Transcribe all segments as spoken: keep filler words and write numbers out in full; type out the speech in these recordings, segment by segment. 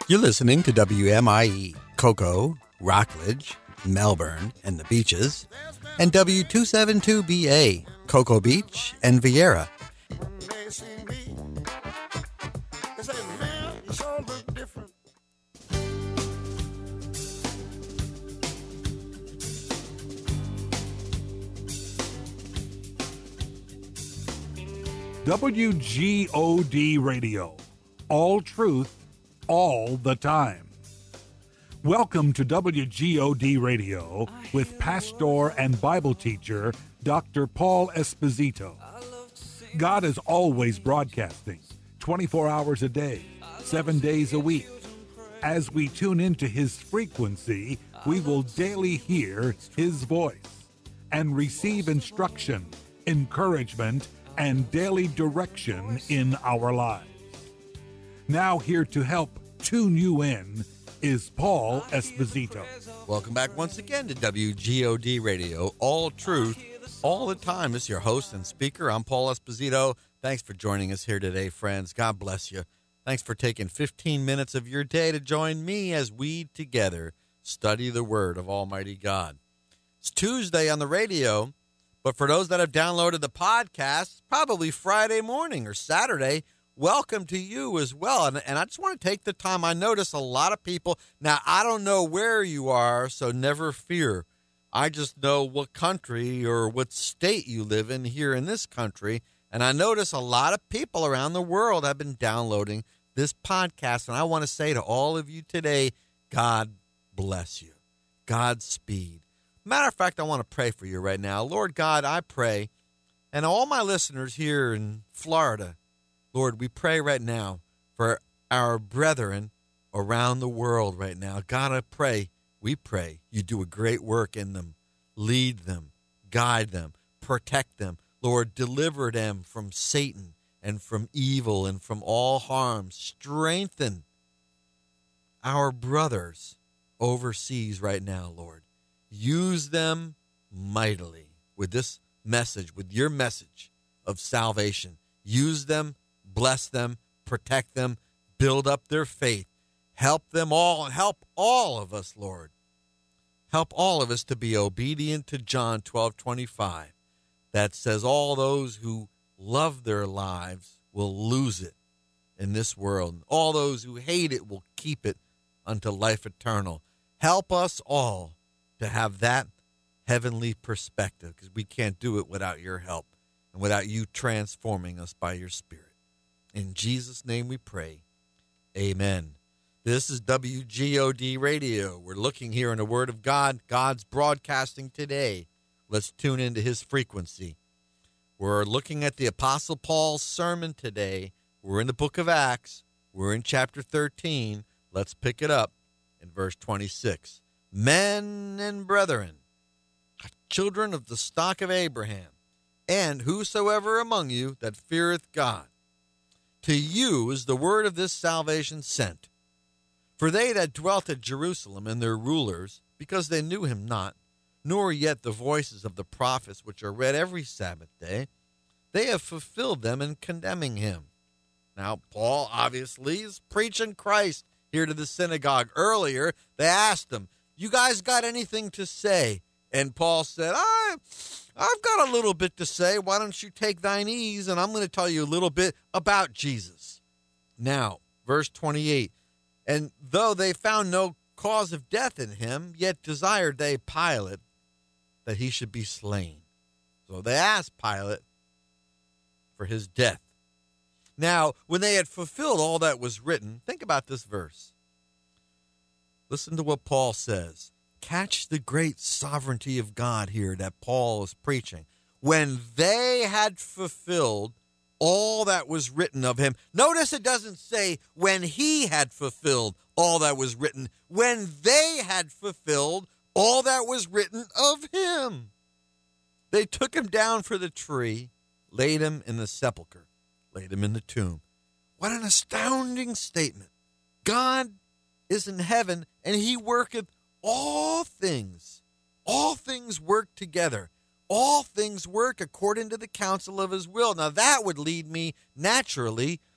You're listening to W M I E, Cocoa, Rockledge, Melbourne, and the Beaches, and W two seventy-two B A, Cocoa Beach and Vieira. W G O D Radio. All truth, all the time. Welcome to W G O D Radio with pastor and Bible teacher Doctor Paul Esposito. God is always broadcasting, twenty-four hours a day, seven days a week. As we tune into his frequency, we will daily hear his voice and receive instruction, encouragement, and daily direction in our lives. Now here to help tune you in is Paul Esposito. Welcome back once again to W G O D Radio, all truth, all the time. This is your host and speaker. I'm Paul Esposito. Thanks for joining us here today, friends. God bless you. Thanks for taking fifteen minutes of your day to join me as we together study the Word of Almighty God. It's Tuesday on the radio, but for those that have downloaded the podcast, probably Friday morning or Saturday, welcome to you as well. And, and I just want to take the time. I notice a lot of people. Now, I don't know where you are, so never fear. I just know what country or what state you live in here in this country. And I notice a lot of people around the world have been downloading this podcast. And I want to say to all of you today, God bless you. Godspeed. Matter of fact, I want to pray for you right now. Lord God, I pray, and all my listeners here in Florida, Lord, we pray right now for our brethren around the world right now. God, I pray, we pray you do a great work in them. Lead them, guide them, protect them. Lord, deliver them from Satan and from evil and from all harm. Strengthen our brothers overseas right now, Lord. Use them mightily with this message, with your message of salvation. Use them, bless them, protect them, build up their faith. Help them all, and help all of us, Lord. Help all of us to be obedient to John twelve twenty-five. That says all those who love their lives will lose it in this world. All those who hate it will keep it unto life eternal. Help us all to have that heavenly perspective, because we can't do it without your help and without you transforming us by your Spirit. In Jesus' name we pray. Amen. This is W G O D Radio. We're looking here in the Word of God. God's broadcasting today. Let's tune into his frequency. We're looking at the Apostle Paul's sermon today. We're in the book of Acts. We're in chapter thirteen. Let's pick it up in verse twenty-six. Men and brethren, children of the stock of Abraham, and whosoever among you that feareth God, to you is the word of this salvation sent. For they that dwelt at Jerusalem and their rulers, because they knew him not, nor yet the voices of the prophets which are read every Sabbath day, they have fulfilled them in condemning him. Now, Paul obviously is preaching Christ here to the synagogue. Earlier, they asked him, you guys got anything to say? And Paul said, I, I've got a little bit to say. Why don't you take thine ease, and I'm going to tell you a little bit about Jesus. Now, verse twenty-eight, and though they found no cause of death in him, yet desired they Pilate that he should be slain. So they asked Pilate for his death. Now, when they had fulfilled all that was written, think about this verse. Listen to what Paul says. Catch the great sovereignty of God here that Paul is preaching. When they had fulfilled all that was written of him. Notice it doesn't say when he had fulfilled all that was written. When they had fulfilled all that was written of him. They took him down for the tree, laid him in the sepulchre, laid him in the tomb. What an astounding statement. God is in heaven, and he worketh all things. All things work together. All things work according to the counsel of his will. Now, that would lead me naturally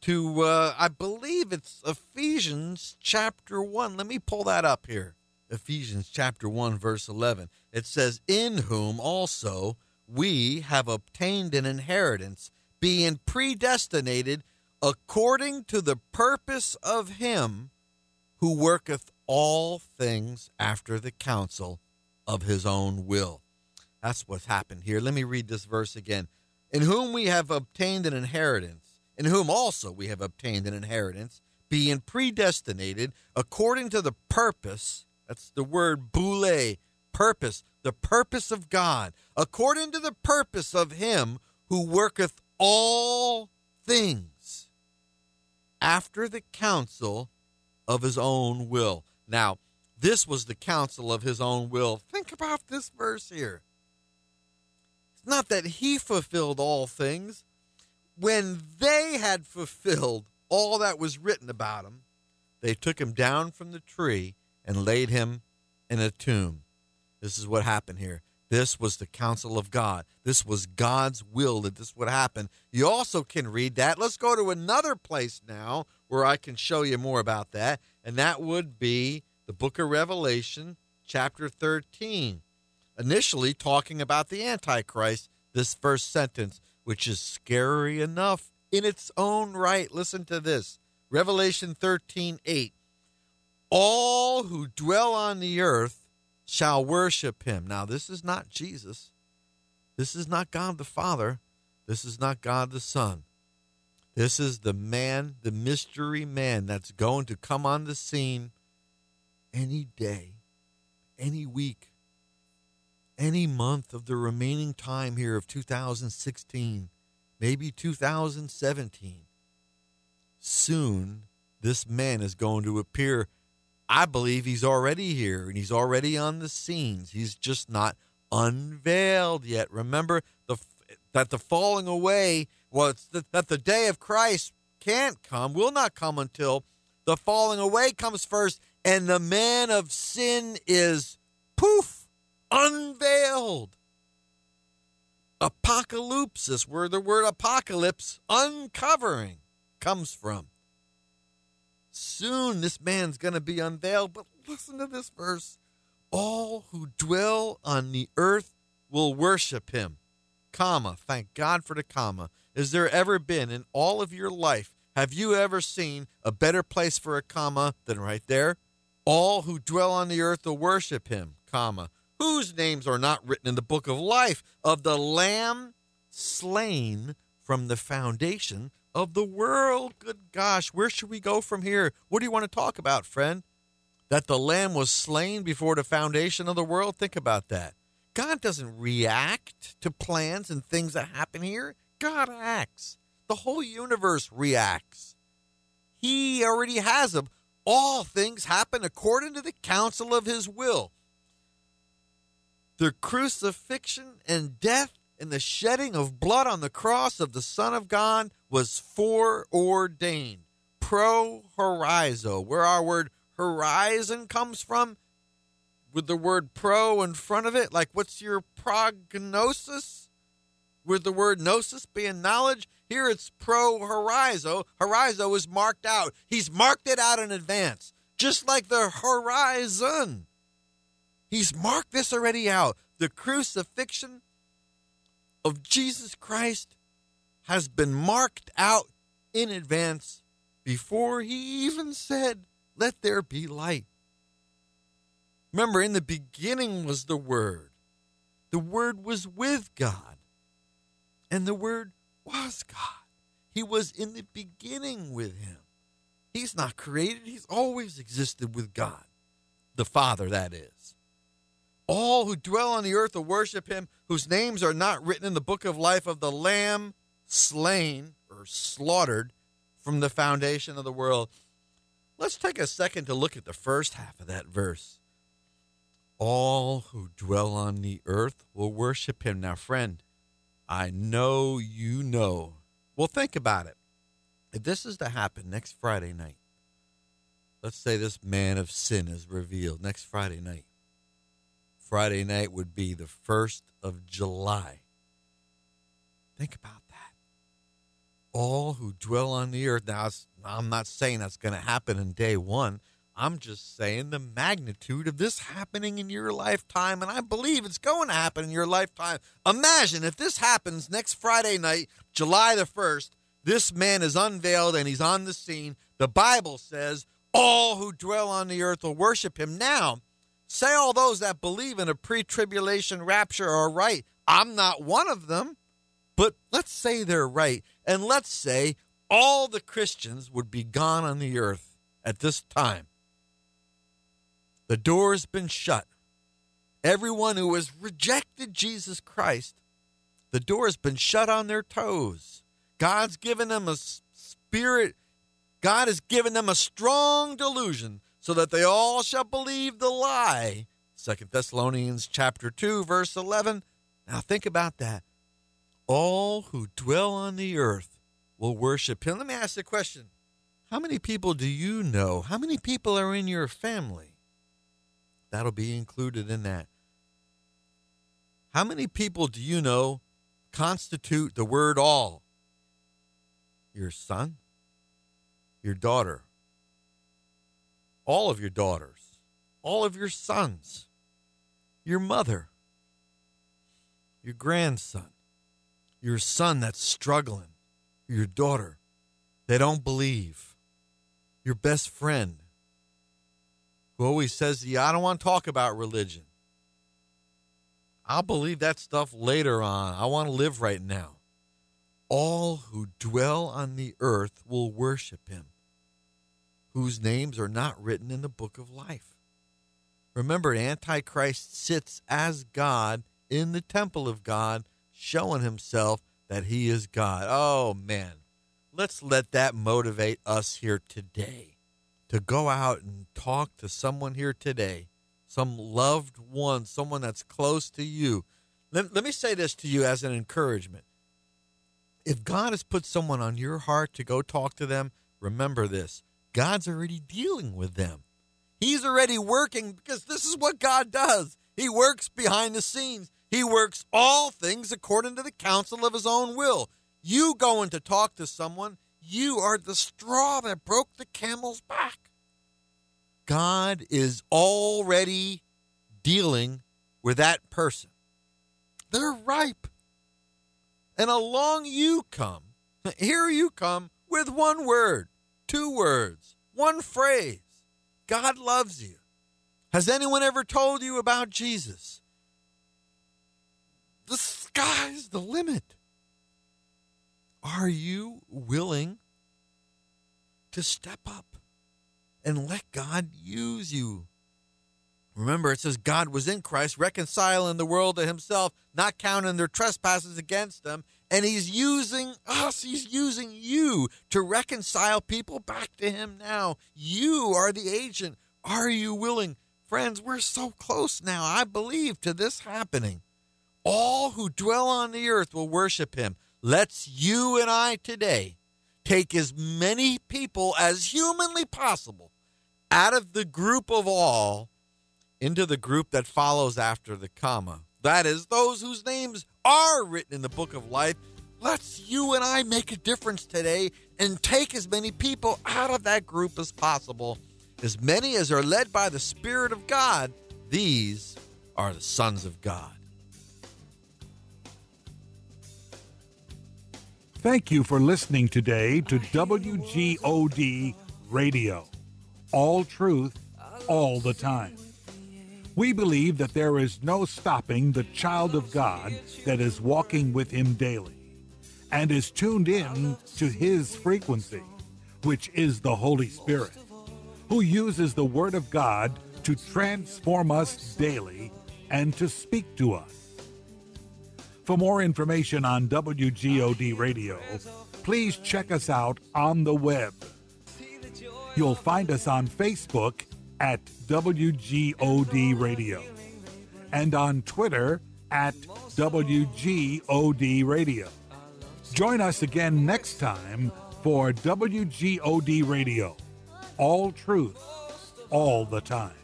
to, uh, I believe it's Ephesians chapter one. Let me pull that up here. Ephesians chapter one, verse eleven. It says, in whom also we have obtained an inheritance, being predestinated according to the purpose of him who worketh all things after the counsel of his own will. That's what's happened here. Let me read this verse again. In whom we have obtained an inheritance, in whom also we have obtained an inheritance, being predestinated according to the purpose, that's the word boule, purpose, the purpose of God, according to the purpose of him who worketh all things after the counsel of his own will. Now, this was the counsel of his own will. Think about this verse here. It's not that he fulfilled all things. When they had fulfilled all that was written about him, they took him down from the tree and laid him in a tomb. This is what happened here. This was the counsel of God. This was God's will that this would happen. You also can read that. Let's go to another place now where I can show you more about that, and that would be the book of Revelation, chapter thirteen. Initially talking about the Antichrist, this first sentence, which is scary enough in its own right. Listen to this. Revelation thirteen eight. All who dwell on the earth shall worship him. Now, this is not Jesus. This is not God the Father. This is not God the Son. This is the man, the mystery man that's going to come on the scene any day, any week, any month of the remaining time here of two thousand sixteen, maybe two thousand seventeen. Soon, this man is going to appear. I believe he's already here, and he's already on the scenes. He's just not unveiled yet. Remember the, that the falling away, well, it's the, that the day of Christ can't come, will not come until the falling away comes first, and the man of sin is, poof, unveiled. Apocalypsis, where the word apocalypse, uncovering, comes from. Soon this man's going to be unveiled, but listen to this verse. All who dwell on the earth will worship him. Comma. Thank God for the comma. Has there ever been in all of your life, have you ever seen a better place for a comma than right there? All who dwell on the earth will worship him, comma, whose names are not written in the book of life of the Lamb slain from the foundation of the world. Good gosh, where should we go from here? What do you want to talk about, friend? That the Lamb was slain before the foundation of the world? Think about that. God doesn't react to plans and things that happen here. God acts. The whole universe reacts. He already has them. All things happen according to the counsel of his will. The crucifixion and death and the shedding of blood on the cross of the Son of God was foreordained. Pro horizo, where our word horizon comes from, with the word pro in front of it. Like, what's your prognosis? With the word gnosis being knowledge. Here it's pro horizo. Horizo is marked out. He's marked it out in advance. Just like the horizon. He's marked this already out. The crucifixion of Jesus Christ has been marked out in advance before he even said, let there be light. Remember, in the beginning was the Word. The Word was with God. And the Word was God. He was in the beginning with him. He's not created. He's always existed with God. The Father, that is. All who dwell on the earth will worship him, whose names are not written in the book of life of the Lamb slain or slaughtered from the foundation of the world. Let's take a second to look at the first half of that verse. All who dwell on the earth will worship him. Now, friend, I know you know. Well, think about it. If this is to happen next Friday night, let's say this man of sin is revealed next Friday night. Friday night would be the first of July. Think about that. All who dwell on the earth. Now, I'm not saying that's going to happen in day one. I'm just saying the magnitude of this happening in your lifetime, and I believe it's going to happen in your lifetime. Imagine if this happens next Friday night, July the first, this man is unveiled and he's on the scene. The Bible says all who dwell on the earth will worship him. Now, say all those that believe in a pre-tribulation rapture are right. I'm not one of them, but let's say they're right. And let's say all the Christians would be gone on the earth at this time. The door's been shut. Everyone who has rejected Jesus Christ, the door has been shut on their toes. God's given them a spirit. God has given them a strong delusion so that they all shall believe the lie. Second Thessalonians chapter two, verse eleven. Now think about that. All who dwell on the earth will worship him. Let me ask you a question. How many people do you know? How many people are in your family? That'll be included in that. How many people do you know constitute the word all? Your son, your daughter, all of your daughters, all of your sons, your mother, your grandson, your son that's struggling, your daughter, they don't believe, your best friend, who always says to you, I don't want to talk about religion. I'll believe that stuff later on. I want to live right now. All who dwell on the earth will worship him, whose names are not written in the book of life. Remember, Antichrist sits as God in the temple of God, showing himself that he is God. Oh, man. Let's let that motivate us here today. To go out and talk to someone here today, some loved one, someone that's close to you. Let, let me say this to you as an encouragement. If God has put someone on your heart to go talk to them, remember this. God's already dealing with them. He's already working because this is what God does. He works behind the scenes. He works all things according to the counsel of his own will. You going to talk to someone, you are the straw that broke the camel's back. God is already dealing with that person. They're ripe. And along you come. Here you come with one word, two words, one phrase. God loves you. Has anyone ever told you about Jesus? The sky's the limit. Are you willing to step up and let God use you? Remember, it says God was in Christ, reconciling the world to himself, not counting their trespasses against them. And he's using us, he's using you to reconcile people back to him now. You are the agent. Are you willing? Friends, we're so close now, I believe, to this happening. All who dwell on the earth will worship him. Let's you and I today take as many people as humanly possible out of the group of all into the group that follows after the comma. That is, those whose names are written in the book of life. Let's you and I make a difference today and take as many people out of that group as possible. As many as are led by the Spirit of God, these are the sons of God. Thank you for listening today to W G O D Radio. All truth, all the time. We believe that there is no stopping the child of God that is walking with him daily and is tuned in to his frequency, which is the Holy Spirit, who uses the Word of God to transform us daily and to speak to us. For more information on W G O D Radio, please check us out on the web. You'll find us on Facebook at W G O D Radio and on Twitter at W G O D Radio. Join us again next time for W G O D Radio. All truth, all the time.